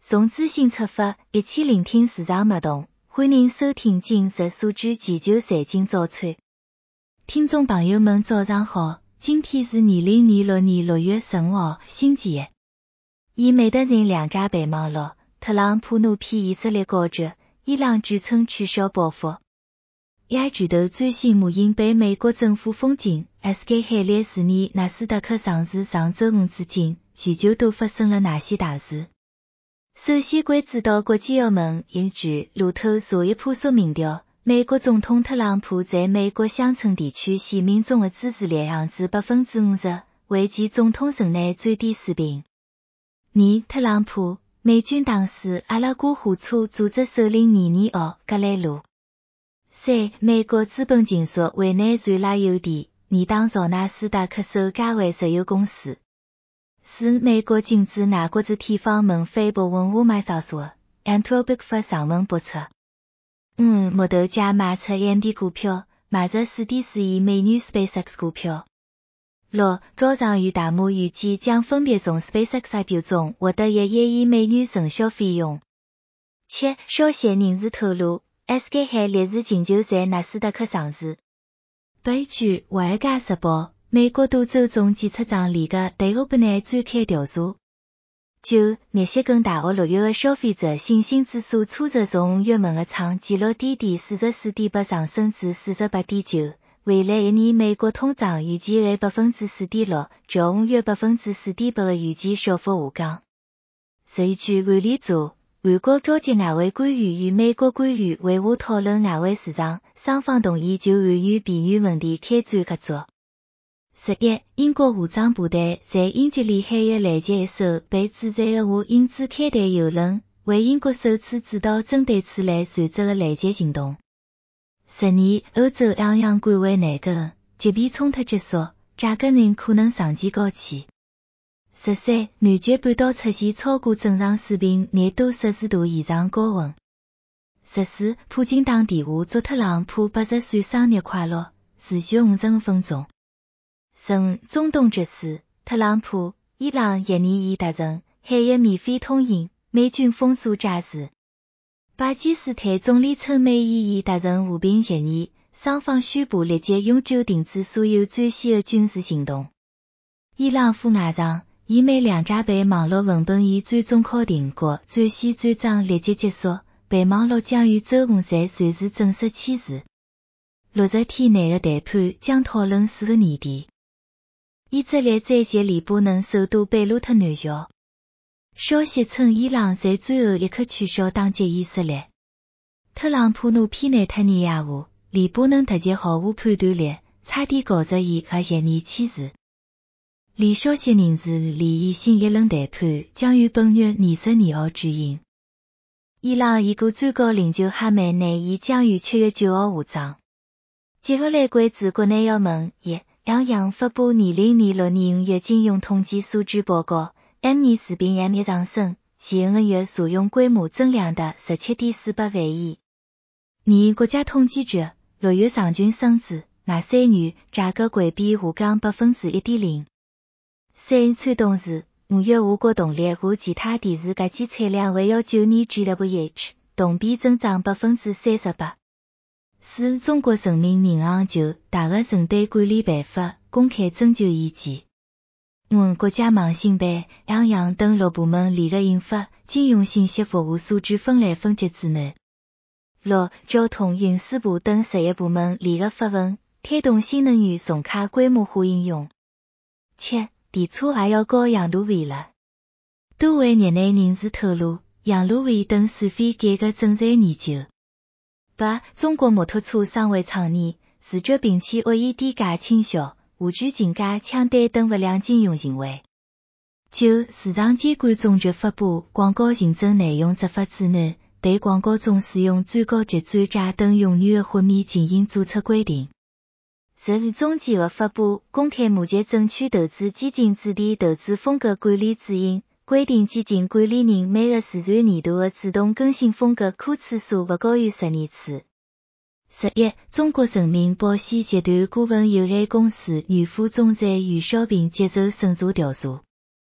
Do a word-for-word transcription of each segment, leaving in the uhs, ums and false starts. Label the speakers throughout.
Speaker 1: 从资讯出发，一起聆听市场脉动。欢迎收听今日数据全球财经早餐。听众朋友们早上好，今天是二零二六年六月十五号，星期一。以美的人两家被网络，特朗普怒批以色列高举，伊朗据称取消报复。A I 巨头最新模型被美国政府封禁 ，S K 海力士尼纳斯达克上市上周五至今，全球都发生了哪些大事？首先关注到国际澳门引据路透社一波说民调，美国总统特朗普在美国乡村地区县民中的支持率降至百分之五十，为其总统任内最低水平。二、特朗普，美军党史阿拉戈湖车组织首领尼尼奥·格雷鲁。三、美国资本禁属委内瑞拉油田，年当朝纳斯达克首家为石油公司。四、美国禁止外国子地方门非博文化卖扫所 Anthropic 发上门博测。五、木头价卖出 A M D 股票，卖入 四点四亿美元 SpaceX 股票。六、高盛与大摩预计将分别从 SpaceX I P O 中获得一亿美元承销费用。七、消息人士透露 ，S K 海力士请求在纳斯达克上市。八据《华尔街日报》。美国多州中检察长联合对 OpenAI 展开调查。九、密歇根大学六月的消费者信心指数初值从五月份的创纪录低点四十四点八上升至四十八点九，未来一年美国通胀预计为百分之四点六，较五月百分之四点八的预计小幅下降。十一据安联查，韩国召集外汇官员与美国官员会晤讨论外汇市场，双方同意就韩元避险问题开展合作。十一、英国武装部队在英吉利海域拦截一艘被指责的无英资开队邮轮，为英国首次主导针对此类船只的拦截行动。十二、欧洲央行官位内阁，即便冲突结束，价格仍可能长期高企。十三、南极半岛出现超过正常水平廿多摄氏度以上高温。十四、普京打电话祝特朗普八十岁生日快乐，持续五十五分钟。十五、中东局势，特朗普，伊朗一年已达成海域免费通行，美军封锁加时。巴基斯坦总理称美伊已达成和平协议，双方宣布立即永久停止所有最新的军事行动。伊朗副外长，以美两家被网络文本已最终确定国最新战争立即结束，被网络将于周五在瑞士正式签字。六十天内的谈判将讨论四个年底。以色列再袭黎巴嫩首都贝鲁特南桥。消息称伊朗在最后一刻取消打击以色列。特朗普怒批内塔尼亚胡，黎巴嫩特级毫无判断力，差点搞着伊和协议签字。连消息人士联议新一轮谈判将于本月二十二号举行。伊朗一个最高领袖哈梅内伊将于七月九号下葬。接下来关注国内要闻一。央行发布二零二六年五月金融统计数据报告 ，M 年水平 M 一上升，前五个月所用规模增量达十七点四八万亿。二、国家统计局六月上旬升值，那三月价格环比下降百分之一点零。三、传动市五月华国动力和其他电视各级产量为幺九年 G W H 同比增长百分之三十八。四、中国人民银行就大额承贷管理办法公开征求意见。五、国家网信办、央行等六部门联合印发《金融信息服务数据分类分级指南》。六、交通运输部等十一部门联合发文，推动新能源重卡规模化应用。七、电车也要搞养路费了。多位业内人士透露，养路费等收费改革正在研究。八、中国摩托车商会倡议视觉屏气恶意低价倾销、无据竞价、抢单等不良金融行为。九、市场监管总局发布广告行政内容执法指南，对广告中使用最高级专家等用语的豁免进行注册规定。十、中纪委发布公开募集证券投资基金指定投资风格管理指引，规定基金管理人每个自然年度的主动更新风格可次数不高于十二次。十一、中国人民保险集团股份有限公司原副总裁于小平接受审查调查。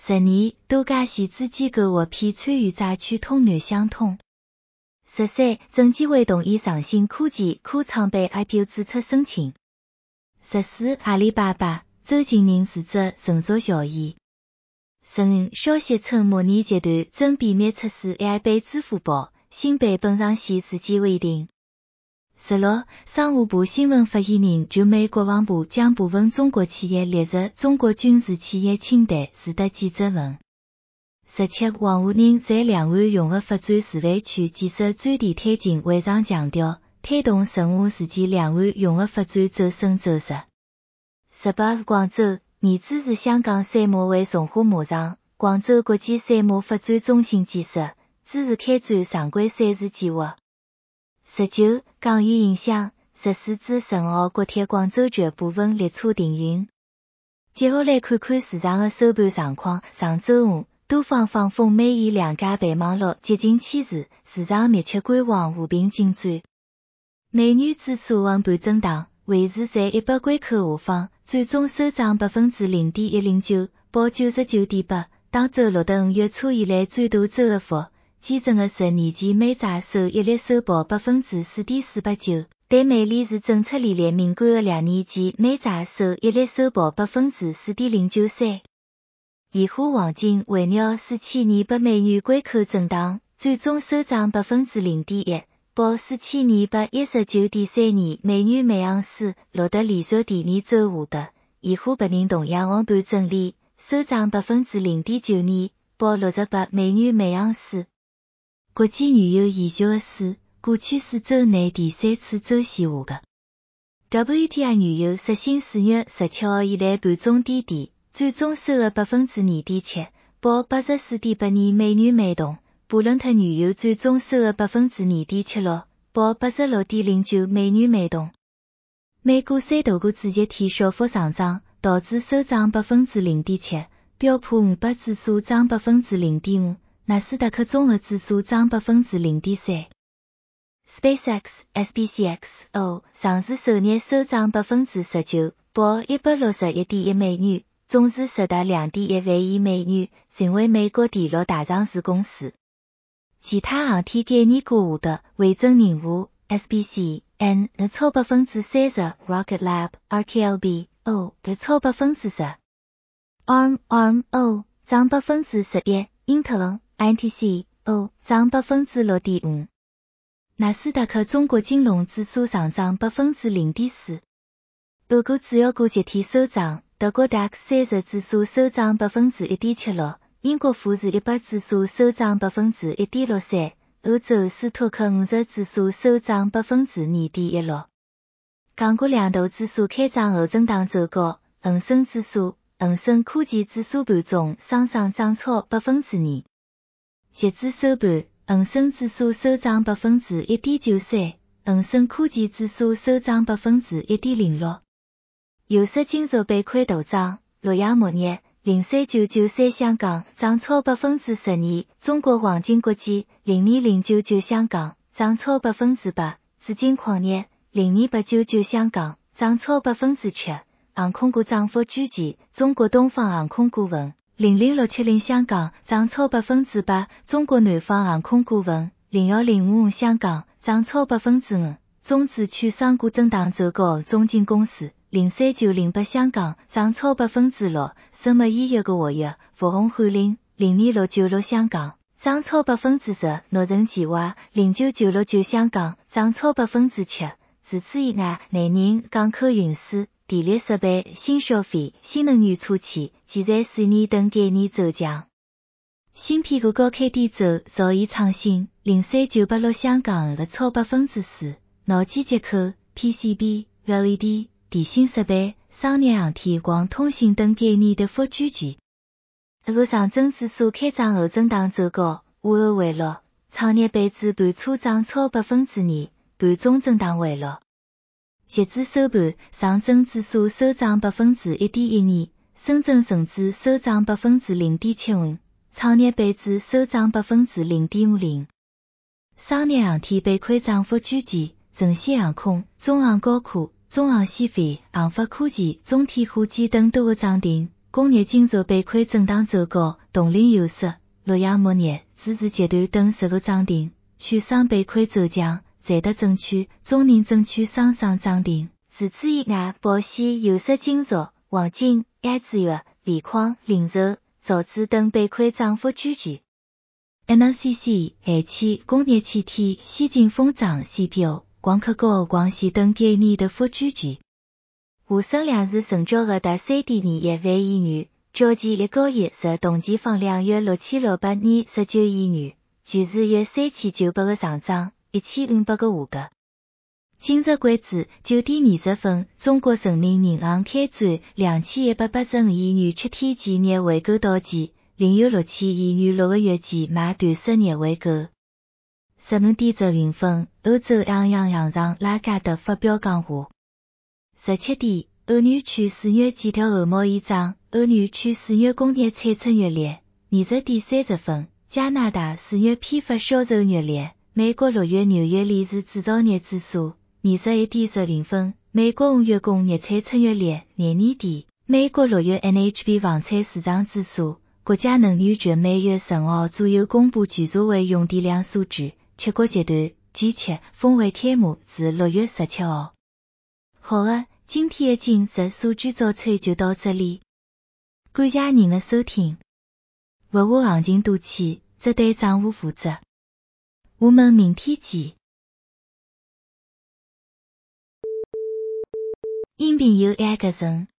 Speaker 1: 十二，多家系资机构获批参与债区通略相通。十三，证监会同意上新科技科创板 I P O 注册申请。十四，阿里巴巴、周金宁辞职成熟效益。十五，消息称模拟阶段正避免测试 A I 版支付宝，新版本上线时间未定。十六，商务部新闻发言人就美国防部将部分中国企业列入中国军事企业清单传达记者问。十七，王沪宁在两岸融合发展示范区建设专题推进会上强调，推动顺化实践两岸融合发展走深走实。十八，广州，拟支持香港赛马会从化马场、广州国际赛马发展中心建设，支持开展常规赛事计划。十九，港娱影像，十四至十五号国铁广州站部分列车停运。接下来看看市场的收盘状况。上周五，多方放风美伊两家备忘录接近签字，市场密切观望和平进展。美元指数横盘震荡，维持在一百关口下方，最终收涨百分之零点一零九，报九十九点八，当周录得五月初以来最大周的幅。基准的十年期美债收益率收报百分之四点四八九，但美联储政策利率敏感的两年期美债收益率收报百分之四点零九三。现货黄金围绕四千二百美元关口震荡，最终收涨百分之零点一，报四千二百一十九点三二美元每盎司，录得连续第二周下跌。现货白银同样横盘整理，收涨百分之零点九二，报六十八美元每盎司。国际原油研究的是，过去四周内第三次周线下跌。W T I 原油实行四月十七号以来盘中低点，最终收了百分之二点七，报八十四点八二美元每桶。布伦特原油最终收了百分之二点七六，报八十六点零九美元每桶。美股三大股指节天小幅上涨，道指收涨百分之零点七，标普五百指数涨百分之零点五。纳斯达克综合指数涨百分之零点三。SpaceX S P C X O 上市首日收涨百分之十九，报一百六十一点一美元，总值达到两点一万亿美元，成为美国第六大上市公司。其他航天概念股下跌，维珍任务 S P C N 超百分之三十 ，Rocket Lab R K L B O 超百分之十 ，A R M A R M O 涨百分之十一 ，Intel I N T C O 涨百分之六点五，纳斯达克中国金融指数上涨百分之零点四。欧股主要股集体收涨，德国 D A X 三十指数收涨百分之一点七六，英国富时一百指数收涨百分之一点六三，欧洲斯托克五十指数收涨百分之二点一六。港股两大指数开涨后震荡走高，恒生指数、恒生科技指数盘中双双涨超百分之二。截至收盘，恒生指数收涨百分之一点九三，恒生科技指数收涨百分之一点零六。有色金属板块大涨，洛阳钼业零三九九三香港涨超百分之十二，中国黄金国际零二零九九香港涨超百分之八，紫金矿业零二八九九香港涨超百分之七。航空股涨幅居前，中国东方航空股份零零六七零香港涨超百分之八，中国南方航空股份零幺零五五香港涨超百分之五。中资券商股震荡走高，中金公司零三九零八香港涨超百分之六，生物医药嘅活跃，富宏翰林零二六九六香港涨超百分之十，诺人计划零九九六九香港涨超百分之七。除此以外，内人、港口运输、电力设备、新消费、新能源车企、建材水泥等概念走强。芯片股高开低走，兆易创新零三九八六香港下超百分之四，脑机接口、P C B、L E D、电信设备、商业航天、光通信等概念跌幅居前。俄国上证指数开涨后震荡走高，午后回落，创业板指盘初涨超百分之二，盘中震荡回落。截至收盘，上证指数收涨百分之一点一二，深圳成指收涨百分之零点七五，创业板指收涨百分之零点五零。商业航天板块涨幅居前，城西航空、中航高科、中航西飞、航发科技、中天科技等都会涨停。工业金属板块震荡走高， 铜陵有色、洛阳铂镍、资治阶段等十个涨停，区商被亏走强，在德证券、中宁证券双双涨停。除此以外，宝玺、有色金属、黄金、椰子药、锂矿、零售、造纸等被亏涨幅居前。N C C、氦气、工业气体、先进封装 C P O、光刻高光系等概念的幅居前。沪深两市成交额达 三点二一万亿元，较前一个月日同期放量约六千六百二十九亿元，全市约三千九百个上涨，一千五百个下跌。今日为止，九点二十分，中国人民银行开展两千一百八十五亿元七天期逆回购到期，另有六千亿元六个月期买断式逆回购。十五点十五分，欧洲央行行长拉加德发表讲话。十七点，欧元区四月几条欧贸易账，欧元区四月工业产出月率。二十点三十分，加拿大四月批发销售月率，美国六月纽约利氏制造业指数。二十一点十五分，美国五月工业产出月率。廿二点，美国六月 N H B 房产市场指数。国家能源局每月十号左右公布全社会用电量数据，七国集团 G 七 峰会开幕至六月十七号。好的，今天的今日数据早餐就到这里，感谢您的收听。勿下行情多起，只对账户负责。我们明天见。音频由 X 生